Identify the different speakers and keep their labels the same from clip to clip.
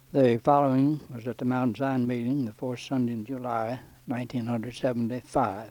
Speaker 1: The following was at the Mount Zion meeting the fourth Sunday in July, 1975.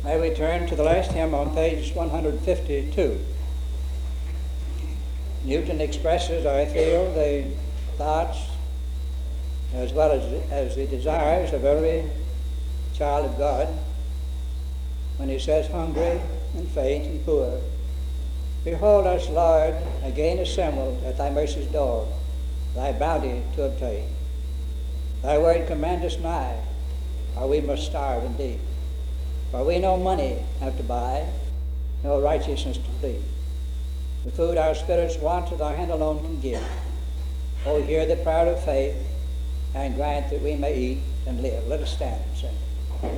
Speaker 1: May we turn to the last hymn on page 152. Newton expresses, I feel, the thoughts as well as the desires of every child of God when he says, hungry and faint and poor, behold us, Lord, again assembled at thy mercy's door, thy bounty to obtain. Thy word commandest nigh, or we must starve indeed. For we no money have to buy, no righteousness to plead. The food our spirits want, thy hand alone can give. Oh, hear the prayer of faith, and grant that we may eat and live. Let us stand and sing.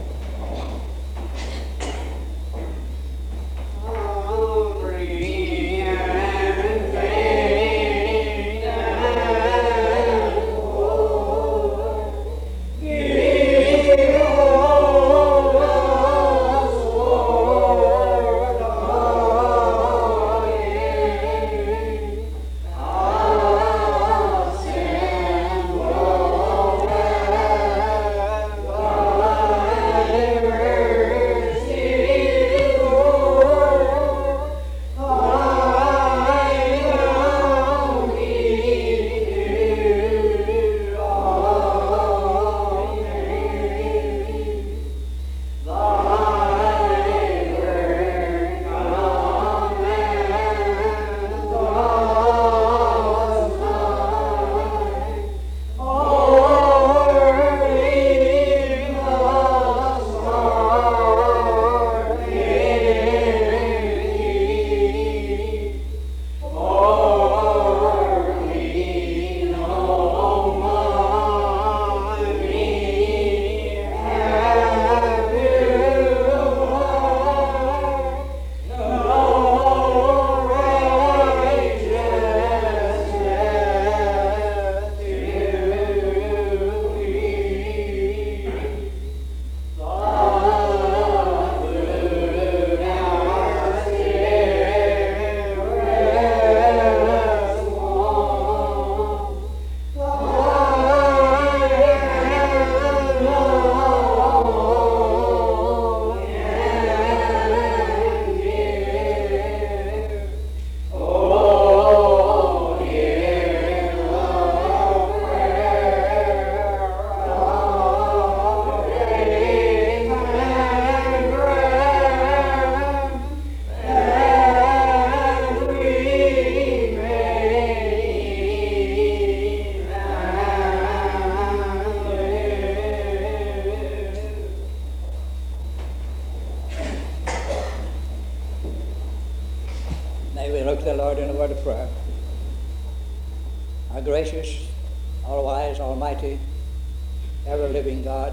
Speaker 1: Gracious, all-wise, almighty, ever-living God,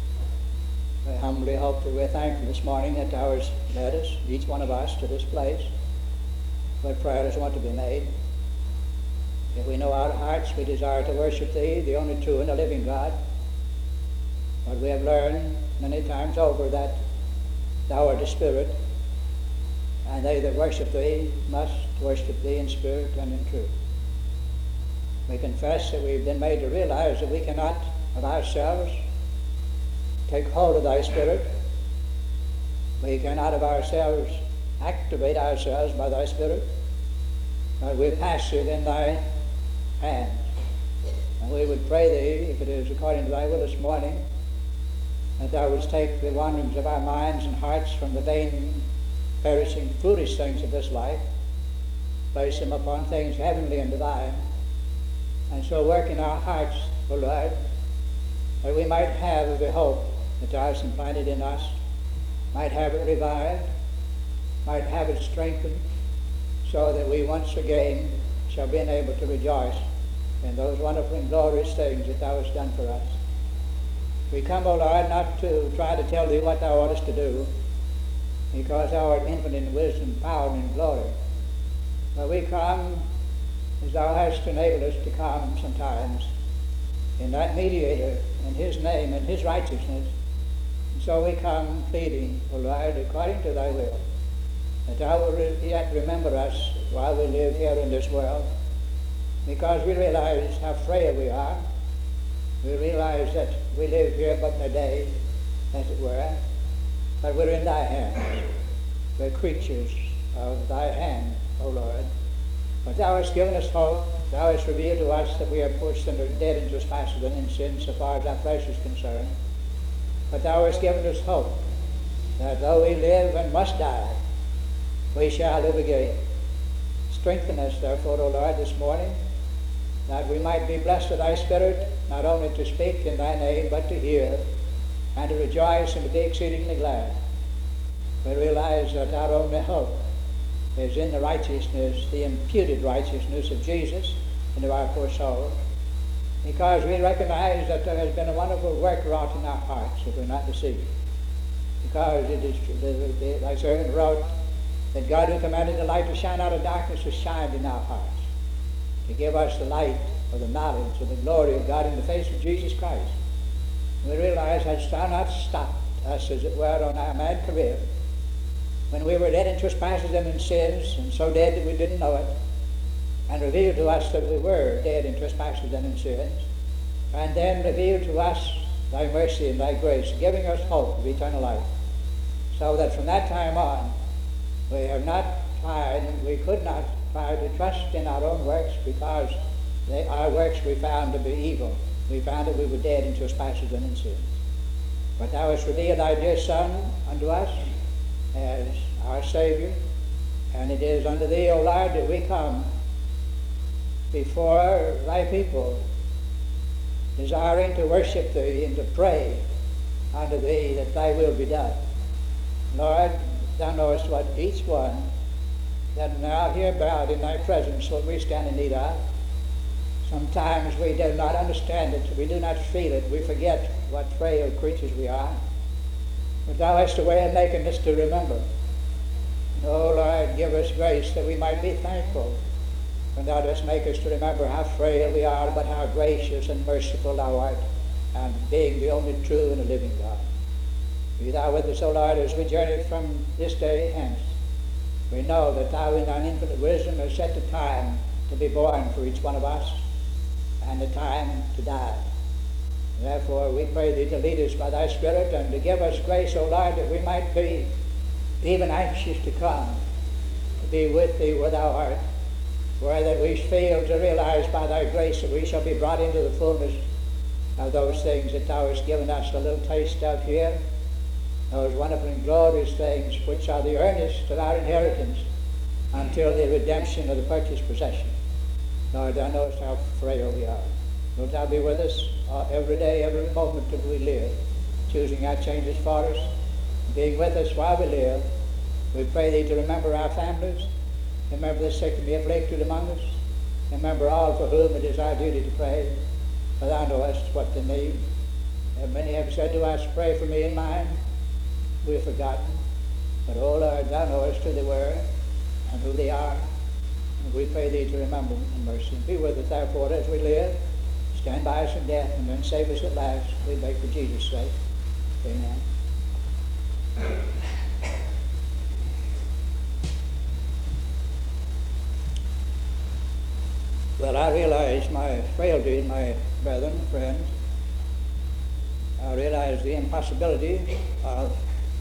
Speaker 1: I humbly hope that we're thankful this morning that thou hast led us, each one of us, to this place where prayers want to be made. If we know our hearts we desire to worship thee, the only true and the living God, but we have learned many times over that thou art a spirit, and they that worship thee must worship thee in spirit and in truth. We confess that we've been made to realize that we cannot of ourselves take hold of thy spirit. We cannot of ourselves activate ourselves by thy spirit, but we're passive in thy hands. And we would pray thee, if it is according to thy will this morning, that thou wouldst take the wanderings of our minds and hearts from the vain, perishing, foolish things of this life, place them upon things heavenly and divine, and so work in our hearts, O Lord, that we might have the hope that thou hast implanted in us, might have it revived, might have it strengthened, so that we once again shall be able to rejoice in those wonderful and glorious things that thou hast done for us. We come, O Lord, not to try to tell thee what thou oughtest to do, because thou art infinite in wisdom, power, and glory. But we come as thou hast enabled us to come sometimes in that mediator, in his name and his righteousness. And so we come pleading, O Lord, according to thy will, that thou wilt yet remember us while we live here in this world, because we realize how frail we are. We realize that we live here but in a day, as it were, But we're in thy hands. We're creatures of thy hand, O Lord. But thou hast given us hope. Thou hast revealed to us that we are poor sinners, dead in trespasses and in sin, so far as our flesh is concerned. But thou hast given us hope that though we live and must die, we shall live again. Strengthen us, therefore, O Lord, this morning, that we might be blessed with thy Spirit, not only to speak in thy name, but to hear, and to rejoice and to be exceedingly glad. We realize that our only hope is in the righteousness, the imputed righteousness of Jesus into our poor souls, because we recognize that there has been a wonderful work wrought in our hearts if we're not deceived. Because it is, thy servant wrote, that God who commanded the light to shine out of darkness has shined in our hearts, to give us the light of the knowledge of the glory of God in the face of Jesus Christ. We realize that thou not stopped us, as it were, on our mad career, when we were dead in trespasses and in sins, and so dead that we didn't know it, and revealed to us that we were dead in trespasses and in sins, and then revealed to us thy mercy and thy grace, giving us hope of eternal life, so that from that time on we have not tried, and we could not try to trust in our own works, because our works we found to be evil. We found that we were dead in trespasses and in sins. But thou hast revealed thy dear Son unto us as our Savior, and it is unto thee, O Lord, that we come before thy people, desiring to worship thee and to pray unto thee that thy will be done. Lord, thou knowest what each one that now here bowed in thy presence, what we stand in need of. Sometimes we do not understand it, we do not feel it, we forget what frail creatures we are. But thou hast a way of making us to remember. Oh Lord, give us grace that we might be thankful when thou dost make us to remember how frail we are, but how gracious and merciful thou art, and being the only true and a living God. Be thou with us, O Lord, as we journey from this day hence. We know that thou in thine infinite wisdom hast set the time to be born for each one of us, and the time to die. Therefore we pray thee to lead us by thy Spirit, and to give us grace, O Lord, that we might be even anxious to come, to be with thee where thou art, where that we fail to realize by thy grace that we shall be brought into the fullness of those things that thou hast given us a little taste of here, those wonderful and glorious things which are the earnest of our inheritance until the redemption of the purchased possession. Lord, thou knowest how frail we are. Wilt thou be with us every day, every moment that we live, choosing our changes for us, being with us while we live. We pray thee to remember our families, remember the sick and the afflicted among us, remember all for whom it is our duty to pray, for thou knowest what they need. And many have said to us, pray for me and mine. We have forgotten. But, O Lord, thou knowest who they were and who they are. And we pray thee to remember them in mercy. And be with us, therefore, as we live. Stand by us in death, and then save us at last. We beg for Jesus' sake. Amen. Well, I realize my frailty, my brethren, friends. I realize the impossibility of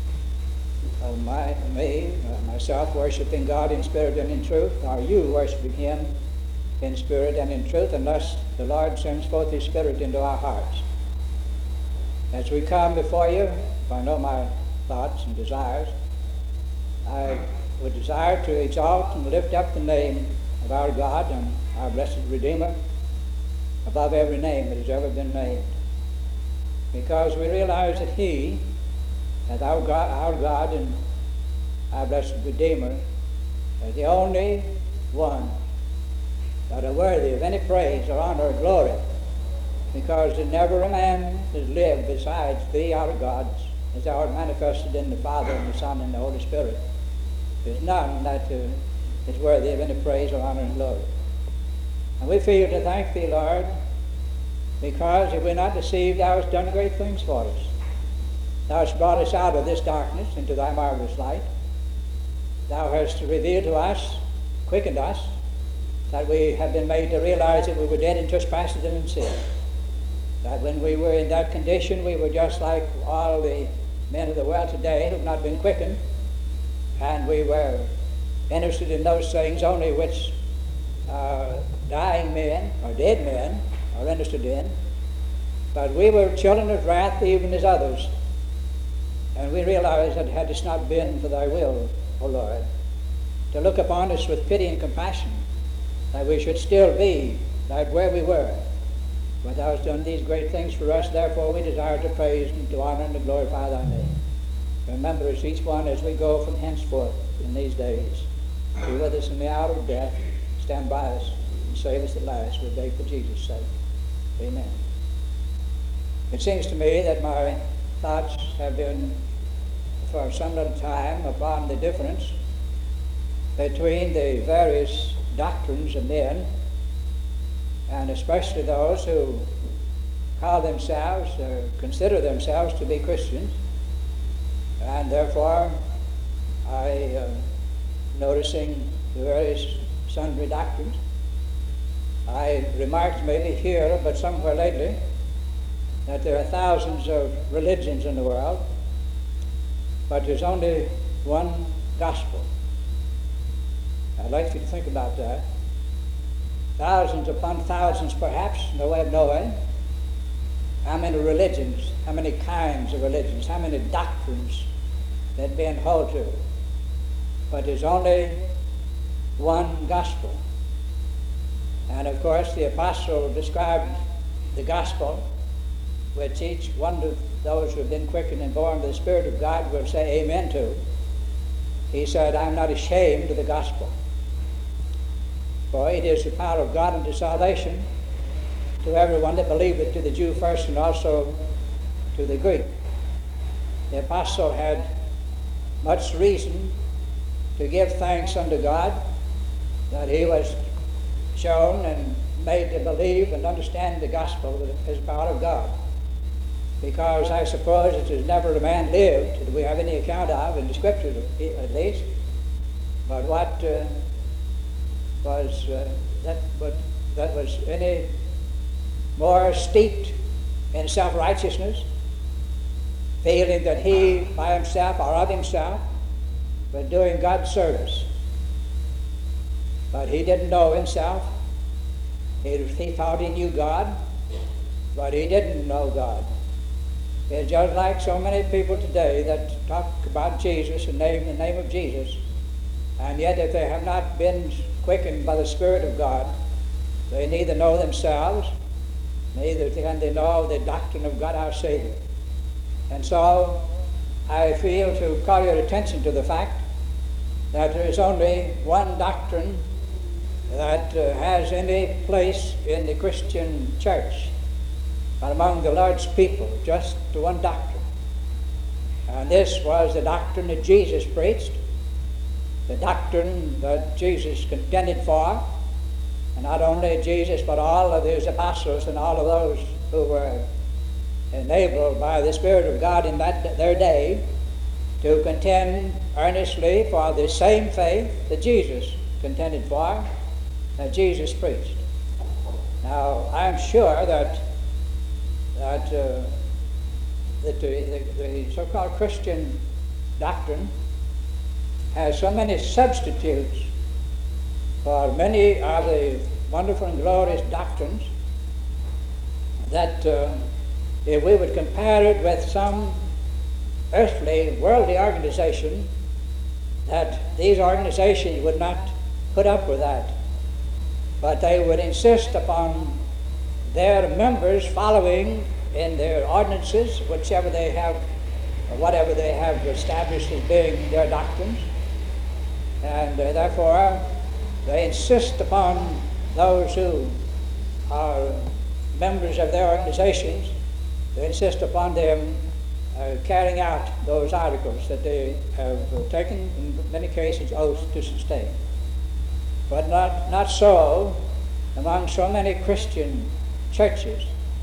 Speaker 1: myself worshiping God in spirit and in truth, or you worshiping him in spirit and in truth, unless the Lord sends forth his Spirit into our hearts. As we come before you, if I know my thoughts and desires, I would desire to exalt and lift up the name of our God and our blessed Redeemer above every name that has ever been named, because we realize that he, as our God and our blessed Redeemer, is the only one that are worthy of any praise or honor or glory, because never a man has lived besides thee, our God, as thou art manifested in the Father and the Son and the Holy Spirit. There's none that is worthy of any praise or honor and glory. And we feel to thank thee, Lord, because if we're not deceived, thou hast done great things for us. Thou hast brought us out of this darkness into thy marvelous light. Thou hast revealed to us, quickened us, that we have been made to realize that we were dead in trespasses and in sin. That when we were in that condition, we were just like all the men of the world today who have not been quickened, and we were interested in those things only which dying men or dead men are interested in. But we were children of wrath even as others, and we realized that had it not been for thy will, O Lord, to look upon us with pity and compassion, that we should still be like where we were. But thou hast done these great things for us, therefore we desire to praise and to honor and to glorify thy name. Remember us each one as we go from henceforth in these days. Be with us in the hour of death. Stand by us and save us at last. We beg for Jesus' sake. Amen. It seems to me that my thoughts have been for some little time upon the difference between the various doctrines of men, and especially those who call themselves or consider themselves to be Christians. And therefore, noticing the various sundry doctrines, I remarked maybe here, but somewhere lately, that there are thousands of religions in the world, but there's only one gospel. I'd like you to think about that. Thousands upon thousands, perhaps, no way of knowing how many religions, how many kinds of religions, how many doctrines that men hold to. But there's only one gospel. And of course, the apostle described the gospel, which each one of those who have been quickened and born of the Spirit of God will say amen to. He said, I'm not ashamed of the gospel, for it is the power of God unto salvation to everyone that believeth, to the Jew first and also to the Greek. The apostle had much reason to give thanks unto God that he was shown and made to believe and understand the gospel as the power of God. Because I suppose it has never a man lived that we have any account of in the Scriptures at least, but what that was any more steeped in self-righteousness, feeling that he by himself or of himself was doing God's service. But he didn't know himself. He thought he knew God, but he didn't know God. It's just like so many people today that talk about Jesus and name the name of Jesus, and yet if they have not been quickened by the Spirit of God, they neither know themselves, neither can they know the doctrine of God our Savior. And so I feel to call your attention to the fact that there is only one doctrine that has any place in the Christian church, but among the Lord's people, just the one doctrine. And this was the doctrine that Jesus preached, the doctrine that Jesus contended for, and not only Jesus, but all of his apostles and all of those who were enabled by the Spirit of God in their day to contend earnestly for the same faith that Jesus contended for, that Jesus preached. Now, I'm sure that the so-called Christian doctrine has so many substitutes for many of the wonderful and glorious doctrines that if we would compare it with some earthly, worldly organization, that these organizations would not put up with that, but they would insist upon their members following in their ordinances, whichever they have, or whatever they have established as being their doctrines. And therefore, they insist upon those who are members of their organizations, they insist upon them carrying out those articles that they have taken, in many cases, oaths to sustain. But not so among so many Christian churches.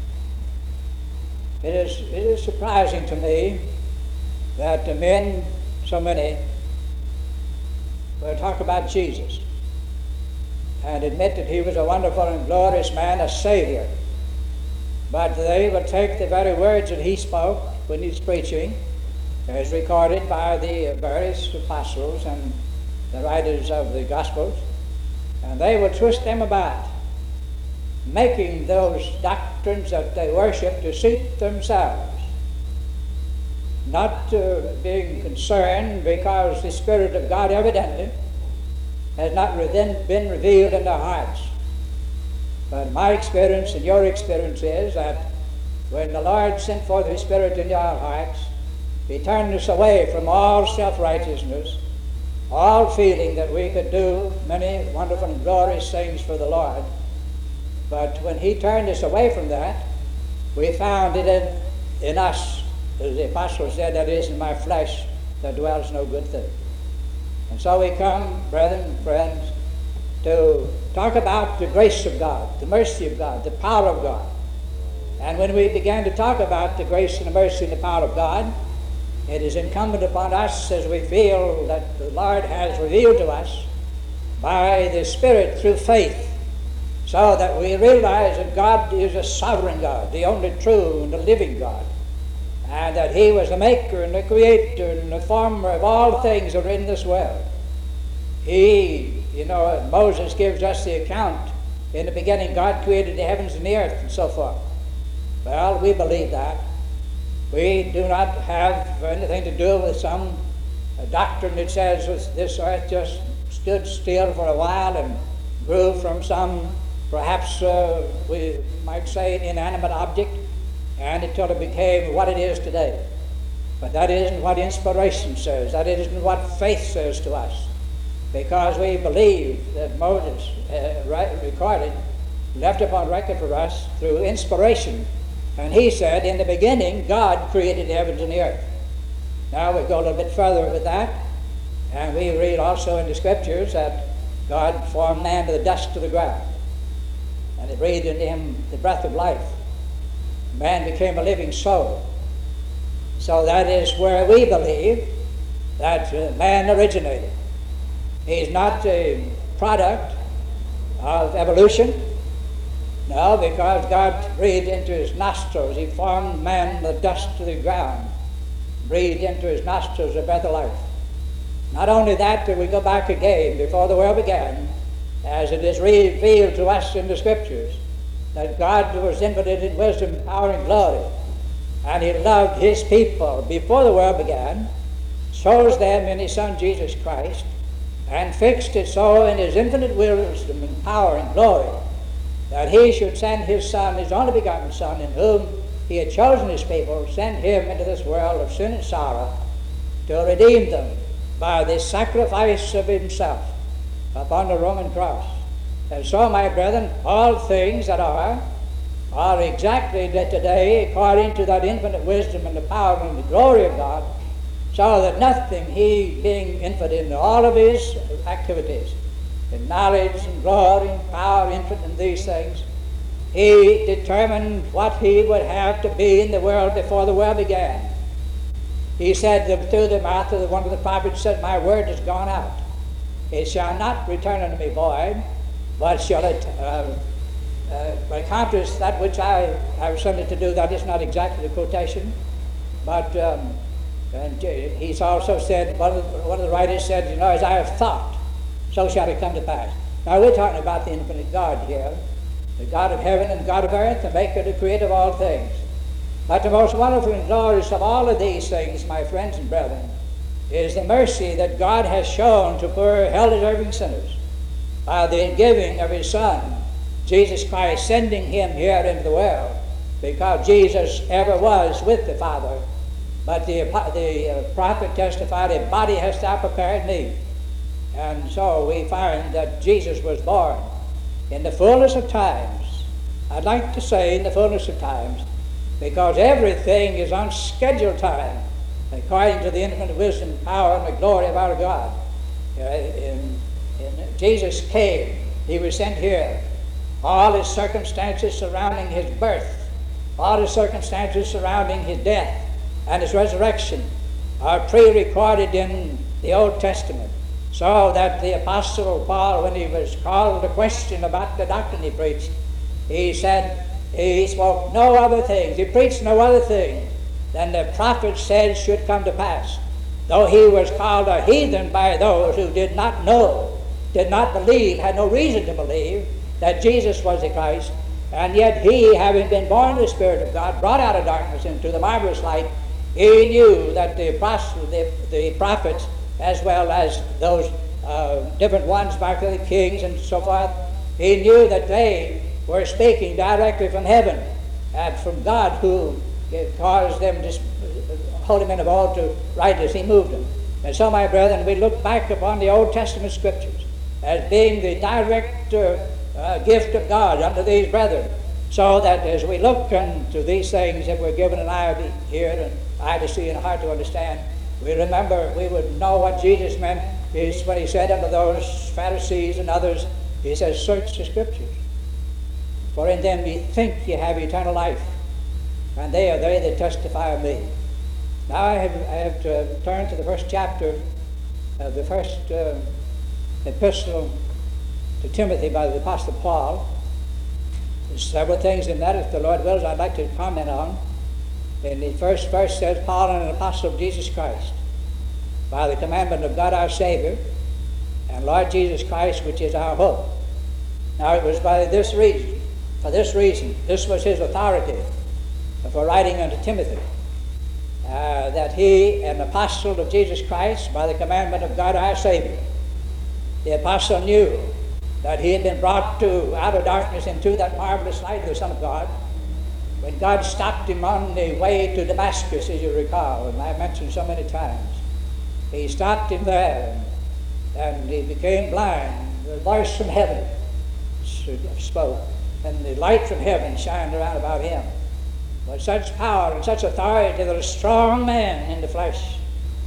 Speaker 1: It is surprising to me that the men, so many, will talk about Jesus and admit that he was a wonderful and glorious man, a Savior. But they will take the very words that he spoke when he was preaching as recorded by the various apostles and the writers of the Gospels, and they would twist them about, making those doctrines that they worship to suit themselves, not being concerned because the Spirit of God evidently has not been revealed in their hearts. But my experience and your experience is that when the Lord sent forth His Spirit into our hearts, He turned us away from all self-righteousness, all feeling that we could do many wonderful and glorious things for the Lord. But when He turned us away from that, we found it in us, as the apostle said, that is in my flesh that dwells no good thing. And so we come, brethren and friends, to talk about the grace of God, the mercy of God, the power of God. And when we began to talk about the grace and the mercy and the power of God, it is incumbent upon us, as we feel that the Lord has revealed to us by the Spirit through faith, so that we realize that God is a sovereign God, the only true and the living God, and that He was the maker and the creator and the former of all things that are in this world. Moses gives us the account, in the beginning God created the heavens and the earth and so forth. Well, we believe that. We do not have anything to do with some doctrine that says this earth just stood still for a while and grew from some, perhaps we might say, inanimate object, and until it became what it is today. But that isn't what inspiration says. That isn't what faith says to us. Because we believe that Moses recorded, left upon record for us through inspiration. And he said, in the beginning, God created the heavens and the earth. Now we go a little bit further with that, and we read also in the Scriptures that God formed man to the dust of the ground, and He breathed into him the breath of life. Man became a living soul. So that is where we believe that man originated. He's not a product of evolution. No, because God breathed into his nostrils. He formed man the dust of the ground, breathed into his nostrils the breath of life. Not only that, but we go back again before the world began, as it is revealed to us in the Scriptures, that God was infinite in wisdom, power, and glory, and He loved His people before the world began, chose them in His Son Jesus Christ, and fixed it so in His infinite wisdom and power and glory that He should send His Son, His only begotten Son, in whom He had chosen His people, send Him into this world of sin and sorrow to redeem them by the sacrifice of Himself upon the Roman cross. And so, my brethren, all things that are exactly today according to that infinite wisdom and the power and the glory of God, so that nothing, He being infinite in all of His activities, in knowledge and glory and power, infinite in these things, He determined what He would have to be in the world before the world began. He said through the mouth of one of the prophets, said, "My word has gone out. It shall not return unto me void, but shall it accomplish that which I have sent it to do." That is not exactly the quotation, but and he's also said, one of the writers said, as I have thought, so shall it come to pass. Now we're talking about the infinite God here, the God of heaven and God of earth, the maker, the creator of all things. But the most wonderful and glorious of all of these things, my friends and brethren, is the mercy that God has shown to poor hell-deserving sinners by the giving of His Son, Jesus Christ, sending Him here into the world, because Jesus ever was with the Father. But the prophet testified, "A body hast thou prepared me." And so we find that Jesus was born in the fullness of times. I'd like to say in the fullness of times, because everything is on scheduled time, according to the infinite wisdom, power, and the glory of our God. Jesus came, He was sent here. All His circumstances surrounding His birth, all His circumstances surrounding His death and His resurrection are pre-recorded in the Old Testament, so that the Apostle Paul, when he was called to question about the doctrine he preached, he said he spoke no other things, he preached no other thing than the prophet said should come to pass. Though he was called a heathen by those who did not know, did not believe, had no reason to believe that Jesus was the Christ, and yet he, having been born of the Spirit of God, brought out of darkness into the marvelous light, he knew that the prophets, as well as those different ones, back to the kings and so forth, he knew that they were speaking directly from heaven and from God, who caused them to hold him in of all to write as he moved them. And so, my brethren, we look back upon the Old Testament Scriptures as being the direct gift of God unto these brethren, so that as we look into these things that we're given an eye to hear and eye to see and a heart to understand, we remember, we would know what Jesus meant is when he said unto those Pharisees and others, he says, search the Scriptures, for in them ye think ye have eternal life, and they are they that testify of me. Now I have to turn to the first chapter of the first epistle to Timothy by the Apostle Paul. There's several things in that, if the Lord wills, I'd like to comment on. In the first verse says, Paul, an apostle of Jesus Christ, by the commandment of God our Savior, and Lord Jesus Christ, which is our hope. Now it was by this reason, for this reason, this was his authority for writing unto Timothy, that he, an apostle of Jesus Christ, by the commandment of God our Savior. The apostle knew that he had been brought out of darkness into that marvelous light of the Son of God, when God stopped him on the way to Damascus, as you recall, and I mentioned so many times. He stopped him there, and he became blind. The voice from heaven spoke, and the light from heaven shined around about him with such power and such authority that a strong man in the flesh,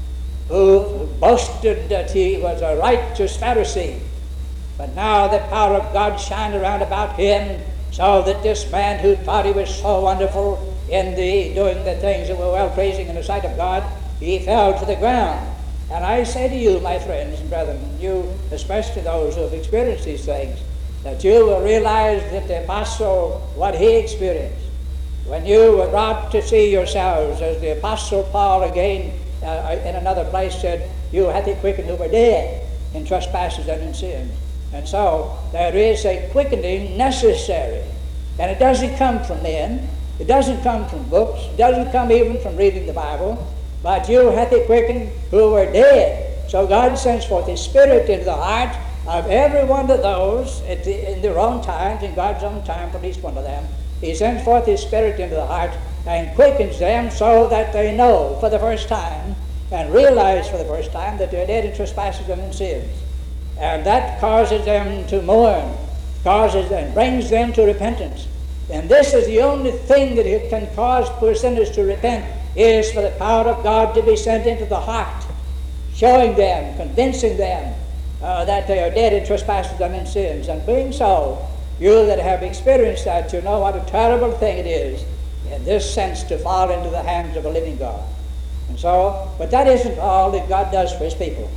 Speaker 1: who boasted that he was a righteous Pharisee, but now the power of God shined around about him, so that this man who thought he was so wonderful in doing the things that were well pleasing in the sight of God, he fell to the ground. And I say to you, my friends and brethren, you, especially those who have experienced these things, that you will realize that the apostle, what he experienced, when you were brought to see yourselves, as the apostle Paul again in another place said, you hath he quickened who were dead in trespasses and in sins. And so there is a quickening necessary. And it doesn't come from men. It doesn't come from books. It doesn't come even from reading the Bible. But you hath he quickened who were dead. So God sends forth his Spirit into the heart of every one of those in their own times, in God's own time for each one of them. He sends forth his Spirit into the heart and quickens them so that they know for the first time and realize for the first time that they're dead in trespasses and in sins. And that causes them to mourn, causes and brings them to repentance. And this is the only thing that it can cause poor sinners to repent, is for the power of God to be sent into the heart, showing them, convincing them that they are dead in trespasses and in sins. And being so, you that have experienced that, you know what a terrible thing it is, in this sense, to fall into the hands of a living God. And so, but that isn't all that God does for his people.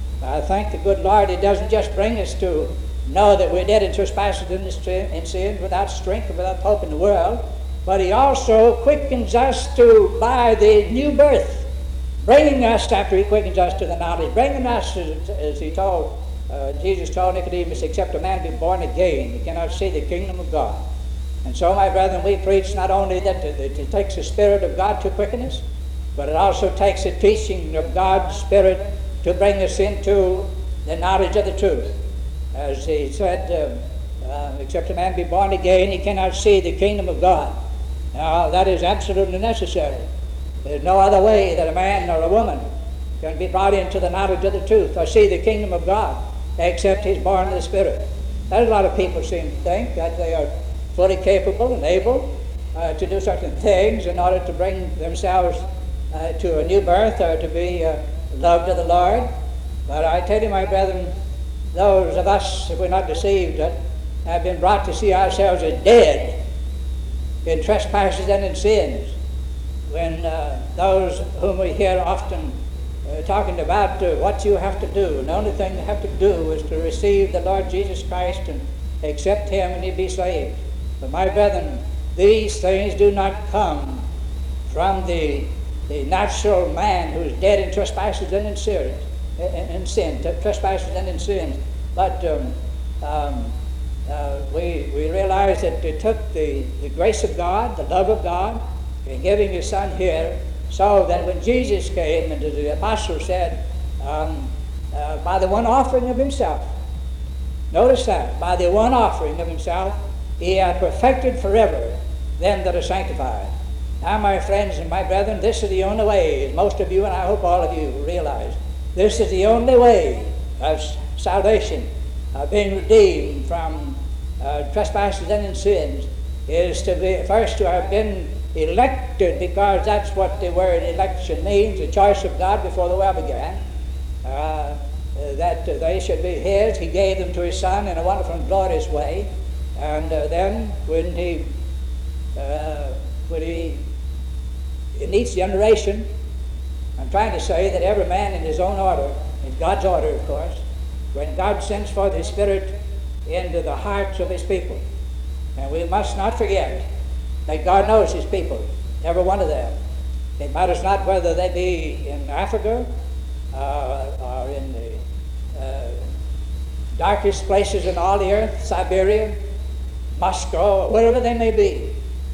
Speaker 1: I thank the good Lord, he doesn't just bring us to know that we're dead in trespasses and in sins, without strength and without hope in the world, but he also quickens us by the new birth, bringing us, after he quickens us to the knowledge, bringing us, as he told, Jesus told Nicodemus, except a man be born again, he cannot see the kingdom of God. And so, my brethren, we preach not only that it takes the Spirit of God to quicken us, but it also takes the teaching of God's Spirit to bring us into the knowledge of the truth. As he said, except a man be born again, he cannot see the kingdom of God. Now, that is absolutely necessary. There's no other way that a man or a woman can be brought into the knowledge of the truth or see the kingdom of God except he's born of the Spirit. There's a lot of people seem to think that they are fully capable and able to do certain things in order to bring themselves to a new birth or to be loved of the Lord. But I tell you, my brethren, those of us, if we're not deceived, have been brought to see ourselves as dead in trespasses and in sins. When those whom we hear often talking about what you have to do, and the only thing you have to do is to receive the Lord Jesus Christ and accept him and you'll be saved. But my brethren, these things do not come from the the natural man who's dead in trespasses and in sin, trespasses and in sins. But we realize that it took the grace of God, the love of God, in giving His Son here, so that when Jesus came, and the apostle said, by the one offering of Himself, notice that, by the one offering of Himself, He hath perfected forever them that are sanctified. Now, my friends and my brethren, this is the only way, as most of you, and I hope all of you realize, this is the only way of salvation, being redeemed from trespasses and in sins, is to be first to have been elected, because that's what the word election means, the choice of God before the world began, that they should be His. He gave them to His Son in a wonderful and glorious way, and then when He it needs generation. I'm trying to say that every man in his own order, in God's order, of course, when God sends forth His Spirit into the hearts of His people. And we must not forget that God knows His people, every one of them. It matters not whether they be in Africa or in the darkest places in all the earth, Siberia, Moscow, wherever they may be.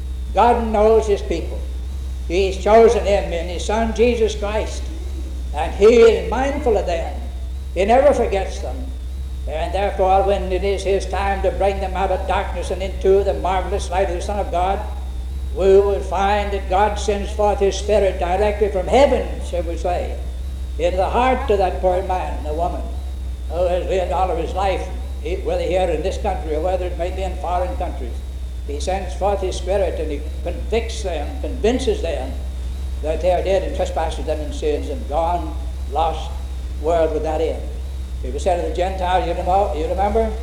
Speaker 1: God knows His people. He's chosen them in His Son, Jesus Christ. And He is mindful of them. He never forgets them. And therefore, when it is His time to bring them out of darkness and into the marvelous light of the Son of God, we will find that God sends forth His Spirit directly from heaven, shall we say, into the heart of that poor man, the woman, who has lived all of his life, whether here in this country or whether it may be in foreign countries. He sends forth His Spirit, and He convicts them, convinces them that they are dead in trespasses and in sins, and gone, lost world without end. It was said of the Gentiles, you remember,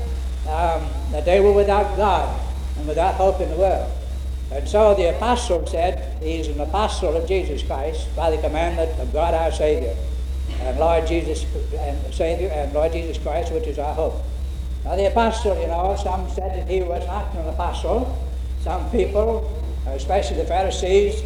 Speaker 1: that they were without God and without hope in the world. And so the apostle said, he's an apostle of Jesus Christ by the commandment of God our Savior, and Lord Jesus and Savior and Lord Jesus Christ, which is our hope. Now the apostle, some said that he was not an apostle. Some people, especially the Pharisees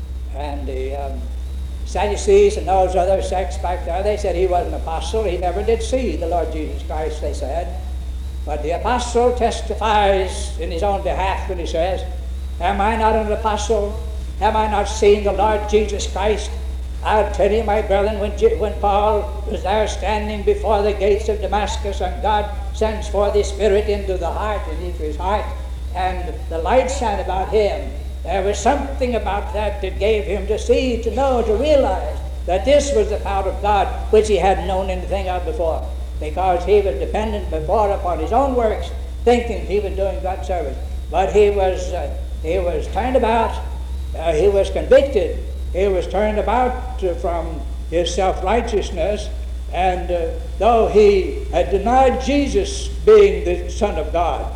Speaker 1: and the Sadducees and those other sects back there, they said he was an apostle. He never did see the Lord Jesus Christ, they said. But the apostle testifies in his own behalf when he says, am I not an apostle? Have I not seen the Lord Jesus Christ? I'll tell you, my brethren, when Paul was there standing before the gates of Damascus, and God sends forth His Spirit into the heart and into his heart, and the light shine about him, there was something about that gave him to see, to know, to realize that this was the power of God, which he hadn't known anything of before, because he was dependent before upon his own works, thinking he was doing God's service. But he was turned about, he was convicted, he was turned about from his self-righteousness, and though he had denied Jesus being the Son of God,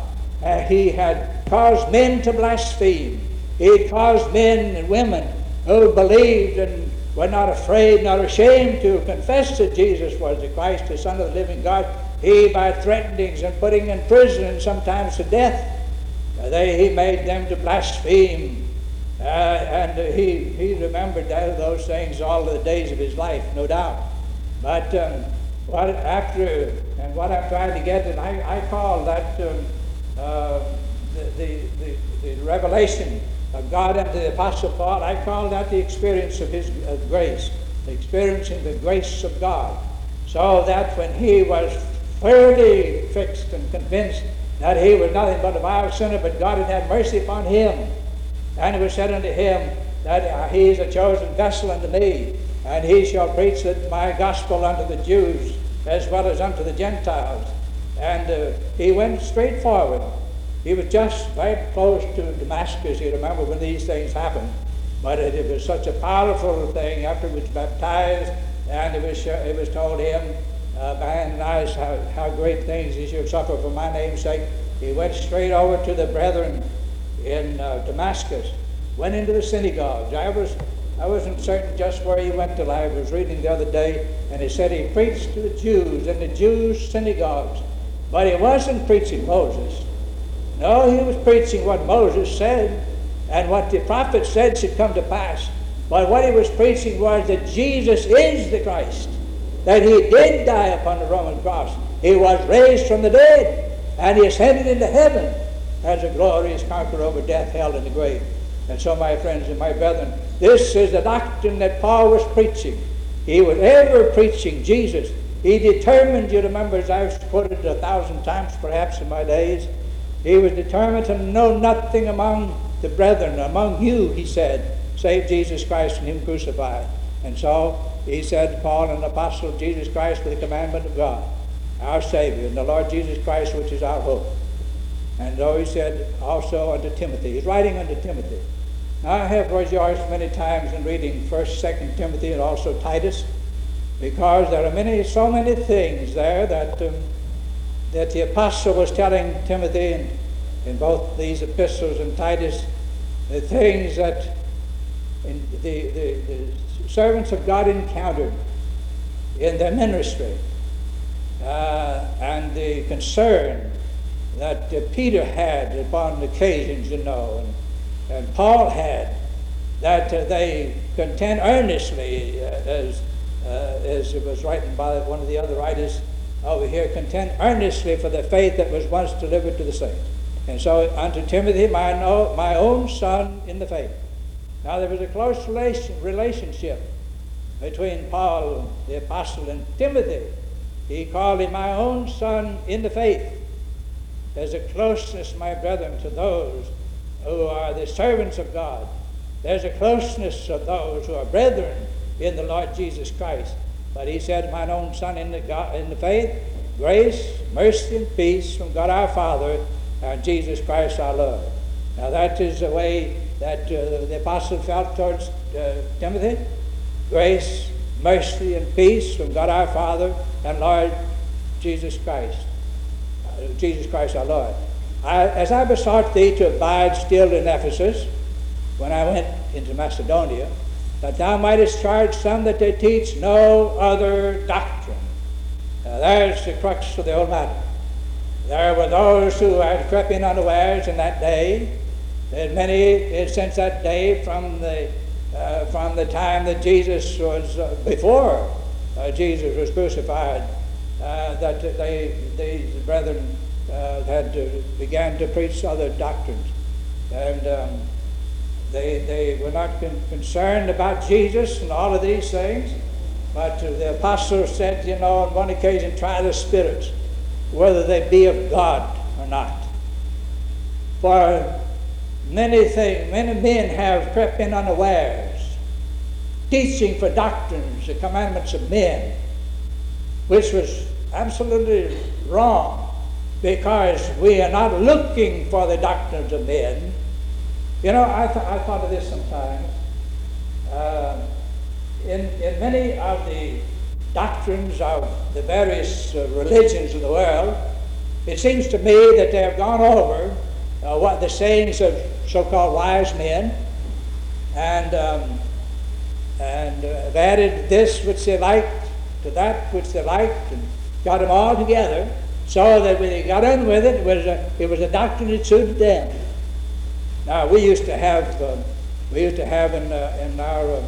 Speaker 1: he had caused men to blaspheme. He had caused men and women who believed and were not afraid, not ashamed to confess that Jesus was the Christ, the Son of the living God. He, by threatenings and putting in prison and sometimes to death, he made them to blaspheme. And he remembered those things all the days of his life, no doubt. But what I'm trying to get, and I call that the revelation of God unto the Apostle Paul, I call that the experience of his grace, the experiencing the grace of God, so that when he was thoroughly fixed and convinced that he was nothing but a vile sinner, but God had had mercy upon him, and it was said unto him that he is a chosen vessel unto me, and he shall preach my gospel unto the Jews as well as unto the Gentiles. And he went straight forward. He was just right close to Damascus, you remember, when these things happened. But it was such a powerful thing after he was baptized, and it was told him by Ananias how great things he should suffer for my name's sake. He went straight over to the brethren in Damascus, went into the synagogues. I wasn't certain just where he went till I was reading the other day, and he said he preached to the Jews in the Jews' synagogues. But he wasn't preaching Moses. No, he was preaching what Moses said, and what the prophet said should come to pass. But what he was preaching was that Jesus is the Christ, that he did die upon the Roman cross. He was raised from the dead, and he ascended into heaven as a glorious conqueror over death, hell, and the grave. And so, my friends and my brethren, this is the doctrine that Paul was preaching. He was ever preaching Jesus. He determined, you remember, as I've quoted 1,000 times perhaps in my days, he was determined to know nothing among the brethren, among you, he said, save Jesus Christ and him crucified. And so he said, Paul, an apostle of Jesus Christ, with the commandment of God, our Savior, and the Lord Jesus Christ, which is our hope. And so he said also unto Timothy. He's writing unto Timothy. Now, I have rejoiced many times in reading 1st, 2nd Timothy, and also Titus, because there are so many things there that the apostle was telling Timothy in both these epistles and Titus, the things that the servants of God encountered in their ministry, and the concern that Peter had upon occasions, and Paul had, that they contend earnestly, as it was written by one of the other writers over here, contend earnestly for the faith that was once delivered to the saints. And so unto Timothy, my own son in the faith. Now there was a close relationship between Paul the apostle and Timothy. He called him my own son in the faith. There's a closeness, my brethren, to those who are the servants of God. There's a closeness of those who are brethren in the Lord Jesus Christ. But he said, mine own son in the faith, grace, mercy, and peace from God our Father and Jesus Christ our Lord. Now that is the way that the apostle felt towards Timothy. Grace, mercy, and peace from God our Father and Lord Jesus Christ. Jesus Christ our Lord. As I besought thee to abide still in Ephesus, when I went into Macedonia, that thou mightest charge some that they teach no other doctrine. Now there's the crux of the whole matter. There were those who had crept in unawares in that day. There many since that day, from the time that Jesus was before Jesus was crucified, that these brethren began to preach other doctrines, and they were not concerned about Jesus and all of these things. But the apostle said, on one occasion, try the spirits, whether they be of God or not. For many men have crept in unawares, teaching for doctrines the commandments of men, which was absolutely wrong, because we are not looking for the doctrines of men. I thought of this sometimes. In many of the doctrines of the various religions of the world, it seems to me that they have gone over what the sayings of so-called wise men, and have added this which they liked to that which they liked, and got them all together, so that when they got in with it, it was a doctrine that suited them. Now we used to have in our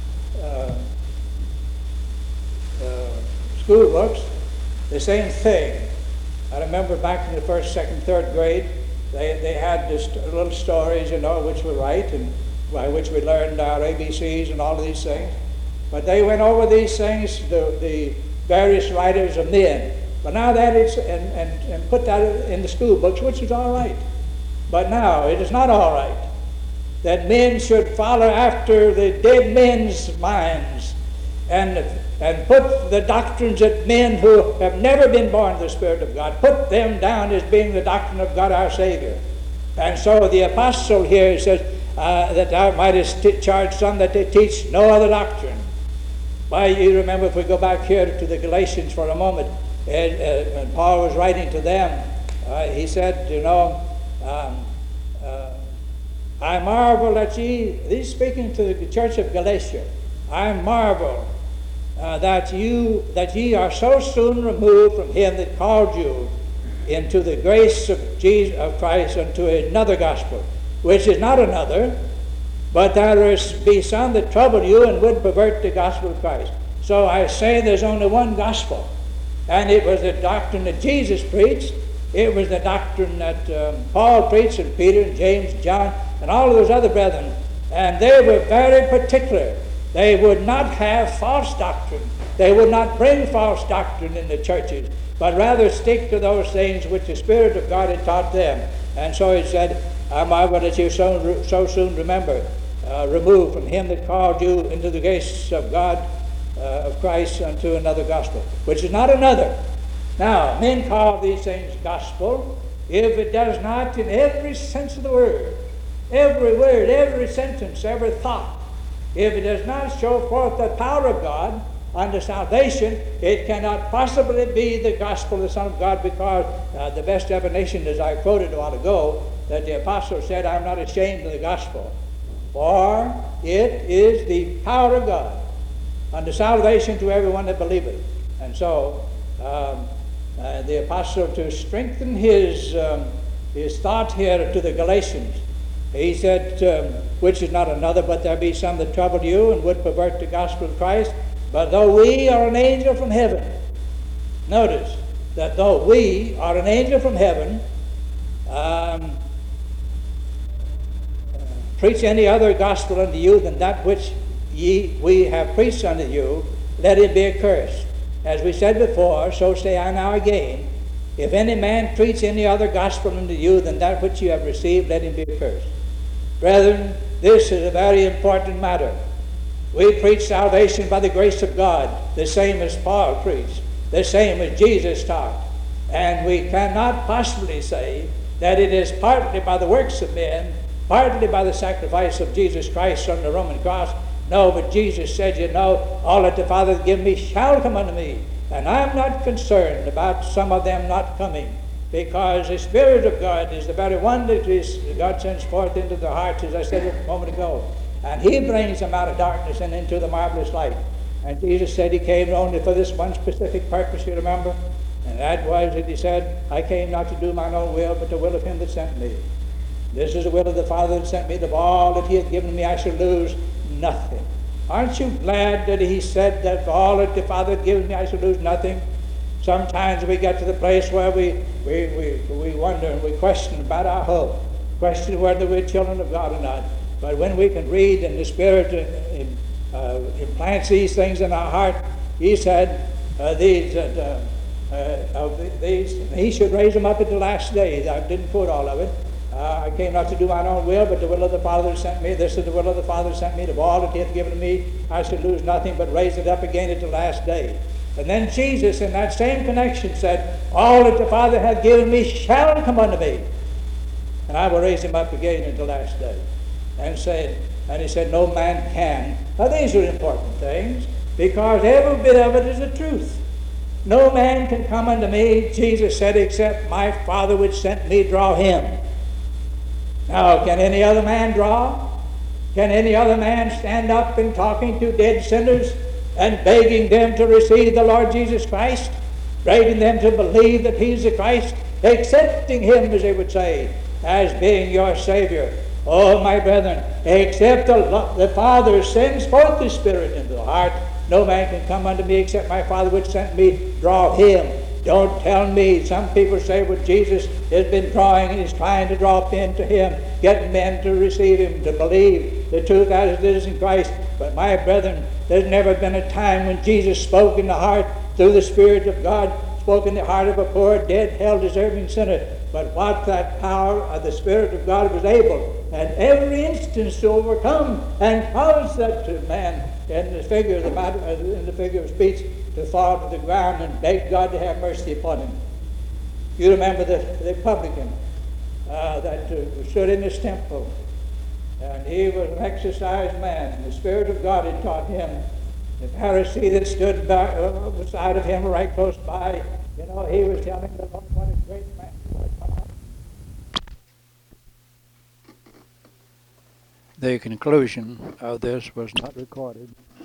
Speaker 1: school books the same thing. I remember back in the 1st, 2nd, 3rd grade, they had just little stories, which were right, and by which we learned our ABCs and all of these things. But they went over these things, the various writers of men. But now that is, and put that in the school books, which is all right. But now it is not all right that men should follow after the dead men's minds and put the doctrines of men who have never been born of the Spirit of God, put them down as being the doctrine of God our Savior. And so the apostle here says that thou mightest charge some that they teach no other doctrine. Why, you remember, if we go back here to the Galatians for a moment, when Paul was writing to them, he said, I marvel that he's speaking to the church of Galatia, I marvel that ye are so soon removed from him that called you into the grace of Jesus of Christ unto another gospel, which is not another, but there be some that trouble you and would pervert the gospel of Christ. So I say there's only one gospel, and it was the doctrine that Jesus preached. It was the doctrine that Paul preached, and Peter and James and John and all of those other brethren, and they were very particular. They would not have false doctrine. They would not bring false doctrine in the churches, but rather stick to those things which the Spirit of God had taught them. And so he said, I marvel that you so soon remove from him that called you into the grace of God, of Christ, unto another gospel, which is not another. Now, men call these things gospel if it does not, in every sense of the word, every sentence, every thought, if it does not show forth the power of God unto salvation, it cannot possibly be the gospel of the Son of God, because the best definition, as I quoted a while ago, that the apostle said, I'm not ashamed of the gospel, for it is the power of God unto salvation to everyone that believeth. And so the apostle, to strengthen his thought here to the Galatians, he said, which is not another, but there be some that trouble you and would pervert the gospel of Christ. But though we are an angel from heaven, notice that though we are an angel from heaven, preach any other gospel unto you than that which we have preached unto you, let it be accursed. As we said before, so say I now again, if any man preach any other gospel unto you than that which you have received, let him be accursed. Brethren, this is a very important matter. We preach salvation by the grace of God, the same as Paul preached, the same as Jesus taught. And we cannot possibly say that it is partly by the works of men, partly by the sacrifice of Jesus Christ on the Roman cross. No, but Jesus said, you know, all that the Father hath given me shall come unto me. And I'm not concerned about some of them not coming, because the Spirit of God is the very one that God sends forth into their hearts, as I said a moment ago. And he brings them out of darkness and into the marvelous light. And Jesus said he came only for this one specific purpose, you remember? And that was that he said, I came not to do mine own will, but the will of him that sent me. This is the will of the Father that sent me, that of all that he hath given me I shall lose nothing. Aren't you glad that he said that for all that the Father hath given me I shall lose nothing? Sometimes we get to the place where we wonder and we question about our hope, question whether we're children of God or not. But when we can read and the Spirit implants these things in our heart, he said he should raise them up at the last day. I didn't quote all of it. I came not to do mine own will, but the will of the Father that sent me. This is the will of the Father that sent me. Of all that he hath given me, I should lose nothing, but raise it up again at the last day. And then Jesus, in that same connection, said, all that the Father hath given me shall come unto me, and I will raise him up again at the last day. And he said, no man can. Now these are important things, because every bit of it is the truth. No man can come unto me, Jesus said, except my Father which sent me draw him. Now, can any other man draw? Can any other man stand up and talking to dead sinners and begging them to receive the Lord Jesus Christ, begging them to believe that he's the Christ, accepting him, as they would say, as being your Savior? Oh, my brethren, except the Father sends forth the Spirit into the heart, no man can come unto me except my Father which sent me draw him. Don't tell me. Some people say, well, Jesus has been drawing and he's trying to draw men to him, getting men to receive him, to believe the truth as it is in Christ. But my brethren, there's never been a time when Jesus spoke in the heart through the Spirit of God, spoke in the heart of a poor, dead, hell-deserving sinner. But what that power of the Spirit of God was able at every instance to overcome and cause that man in the figure of the matter, in the figure of speech, to fall to the ground and beg God to have mercy upon him. You remember the publican that stood in his temple, and he was an exercised man. The Spirit of God had taught him. The Pharisee that stood beside of him, right close by, he was telling the Lord what a great man he was. The conclusion of this was not recorded.